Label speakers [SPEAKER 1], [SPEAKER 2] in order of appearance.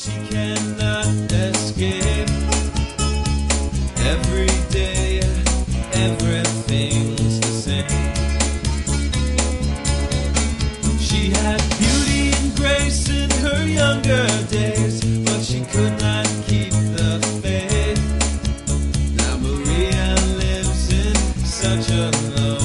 [SPEAKER 1] she cannot escape. Every day, everything's the same. She had beauty and grace in her younger days, but she could not keep the faith. Now Maria lives in such a low